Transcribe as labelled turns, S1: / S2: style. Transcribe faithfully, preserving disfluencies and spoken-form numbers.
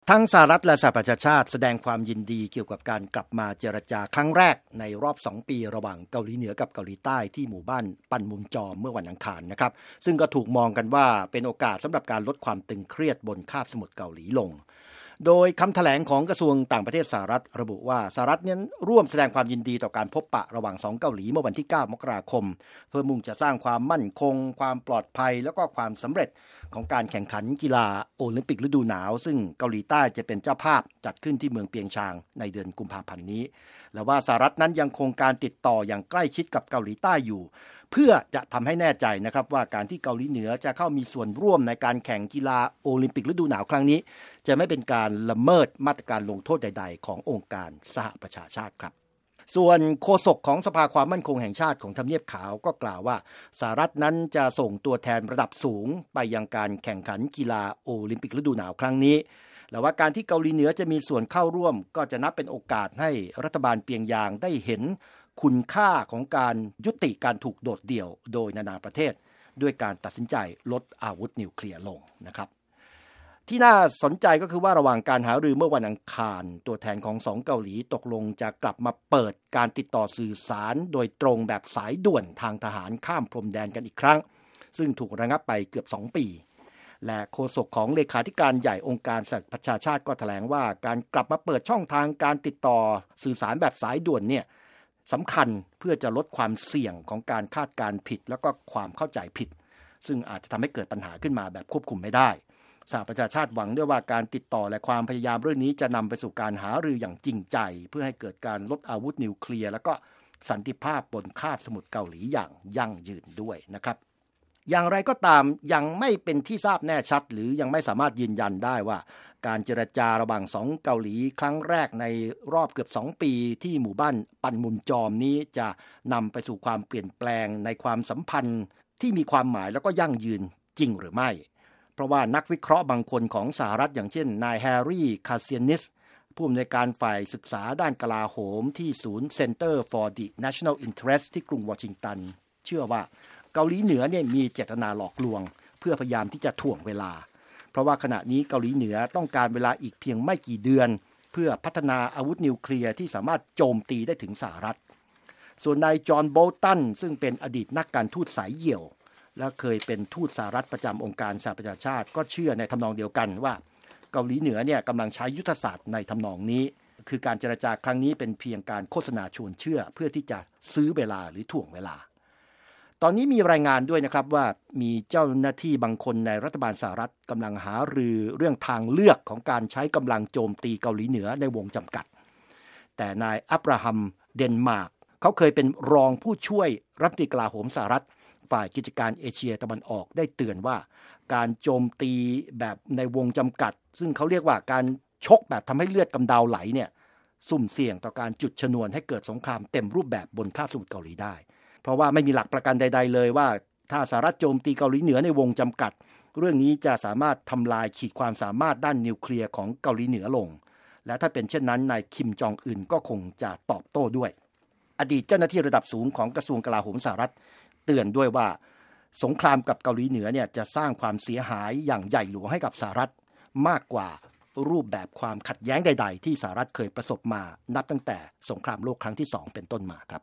S1: ทั้งสหรัฐและสหประชาชาติแสดงความยินดีเกี่ยวกับการกลับมาเจรจาครั้งแรกในรอบสองปีระหว่างเกาหลีเหนือกับเกาหลีใต้ที่หมู่บ้านปันมุนจอมเมื่อวันอังคารนะครับซึ่งก็ถูกมองกันว่าเป็นโอกาสสำหรับการลดความตึงเครียดบนคาบสมุทรเกาหลีลงโดยคำแถลงของกระทรวงต่างประเทศสหรัฐระบุว่าสหรัฐนั้นร่วมแสดงความยินดีต่อการพบปะระหว่างสองเกาหลีเมื่อวันที่เก้ามกราคมเพื่อมุ่งจะสร้างความมั่นคงความปลอดภัยแล้วก็ความสำเร็จของการแข่งขันกีฬาโอลิมปิกฤดูหนาวซึ่งเกาหลีใต้จะเป็นเจ้าภาพจัดขึ้นที่เมืองเปียงชางในเดือนกุมภาพันธ์นี้และว่าสหรัฐนั้นยังคงการติดต่ออย่างใกล้ชิดกับเกาหลีใต้อยู่เพื่อจะทำให้แน่ใจนะครับว่าการที่เกาหลีเหนือจะเข้ามีส่วนร่วมในการแข่งกีฬาโอลิมปิกฤดูหนาวครั้งนี้จะไม่เป็นการละเมิดมาตรการลงโทษใดๆขององค์การสหประชาชาติครับส่วนโฆษกของสภาความมั่นคงแห่งชาติของทำเนียบขาวก็กล่าวว่าสหรัฐนั้นจะส่งตัวแทนระดับสูงไปยังการแข่งขันกีฬาโอลิมปิกฤดูหนาวครั้งนี้และว่าการที่เกาหลีเหนือจะมีส่วนเข้าร่วมก็จะนับเป็นโอกาสให้รัฐบาลเปียงยางได้เห็นคุณค่าของการยุติการถูกโดดเดี่ยวโดยนานาประเทศด้วยการตัดสินใจลดอาวุธนิวเคลียร์ลงนะครับที่น่าสนใจก็คือว่าระหว่างการหารือเมื่อวันอังคารตัวแทนของสองเกาหลีตกลงจะกลับมาเปิดการติดต่อสื่อสารโดยตรงแบบสายด่วนทางทหารข้ามพรมแดนกันอีกครั้งซึ่งถูกระงับไปเกือบสองปีและโฆษกของเลขาธิการใหญ่องค์การสหประชาชาติก็แถลงว่าการกลับมาเปิดช่องทางการติดต่อสื่อสารแบบสายด่วนเนี่ยสำคัญเพื่อจะลดความเสี่ยงของการคาดการณ์ผิดแล้วก็ความเข้าใจผิดซึ่งอาจจะทำให้เกิดปัญหาขึ้นมาแบบควบคุมไม่ได้สหประชาชาติหวังด้วยว่าการติดต่อและความพยายามเรื่องนี้จะนำไปสู่การหารืออย่างจริงใจเพื่อให้เกิดการลดอาวุธนิวเคลียร์แล้วก็สันติภาพบนคาบสมุทรเกาหลีอย่างยั่งยืนด้วยนะครับอย่างไรก็ตามยังไม่เป็นที่ทราบแน่ชัดหรือยังไม่สามารถยืนยันได้ว่าการเจรจาระหว่างสองเกาหลีครั้งแรกในรอบเกือบสองปีที่หมู่บ้านปันมุมจอมนี้จะนำไปสู่ความเปลี่ยนแปลงในความสัมพันธ์ที่มีความหมายแล้วก็ยั่งยืนจริงหรือไม่เพราะว่านักวิเคราะห์บางคนของสหรัฐอย่างเช่นนายแฮร์รี่คาเซียนิสผู้อำนวยการฝ่ายศึกษาด้านกลาโหมที่ศูนย์ Center for the National Interest ที่กรุงวอชิงตันเชื่อว่าเกาหลีเหนือเนี่ยมีเจตนาหลอกลวงเพื่อพยายามที่จะถ่วงเวลาเพราะว่าขณะนี้เกาหลีเหนือต้องการเวลาอีกเพียงไม่กี่เดือนเพื่อพัฒนาอาวุธนิวเคลียร์ที่สามารถโจมตีได้ถึงสหรัฐส่วนนายจอห์นโบลตันซึ่งเป็นอดีตนักการทูตสายเหี่ยวและเคยเป็นทูตสหรัฐประจำองค์การสหประชาชาติก็เชื่อในทำนองเดียวกันว่าเกาหลีเหนือเนี่ยกำลังใช้ยุทธศาสตร์ในทำนองนี้คือการเจรจาครั้งนี้เป็นเพียงการโฆษณาชวนเชื่อเพื่อที่จะซื้อเวลาหรือถ่วงเวลาตอนนี้มีรายงานด้วยนะครับว่ามีเจ้าหน้าที่บางคนในรัฐบาลสหรัฐกำลังหารือเรื่องทางเลือกของการใช้กำลังโจมตีเกาหลีเหนือในวงจำกัดแต่นายอับราฮัมเดนมาร์กเขาเคยเป็นรองผู้ช่วยรัฐมนตรีกลาโหมสหรัฐฝ่ายกิจการเอเชียตะวันออกได้เตือนว่าการโจมตีแบบในวงจำกัดซึ่งเขาเรียกว่าการชกแบบทำให้เลือดกำเดาไหลเนี่ยสุ่มเสี่ยงต่อการจุดชนวนให้เกิดสงครามเต็มรูปแบบบนคาบสมุทรเกาหลีได้เพราะว่าไม่มีหลักประกันใดๆเลยว่าถ้าสหรัฐโจมตีเกาหลีเหนือในวงจำกัดเรื่องนี้จะสามารถทำลายขีดความสามารถด้านนิวเคลียร์ของเกาหลีเหนือลงและถ้าเป็นเช่นนั้นนายคิมจองอึนก็คงจะตอบโต้ด้วยอดีตเจ้าหน้าที่ระดับสูงของกระทรวงกลาโหมสหรัฐเตือนด้วยว่าสงครามกับเกาหลีเหนือเนี่ยจะสร้างความเสียหายอย่างใหญ่หลวงให้กับสหรัฐมากกว่ารูปแบบความขัดแย้งใดๆที่สหรัฐเคยประสบมานับตั้งแต่สงครามโลกครั้งที่สองเป็นต้นมาครับ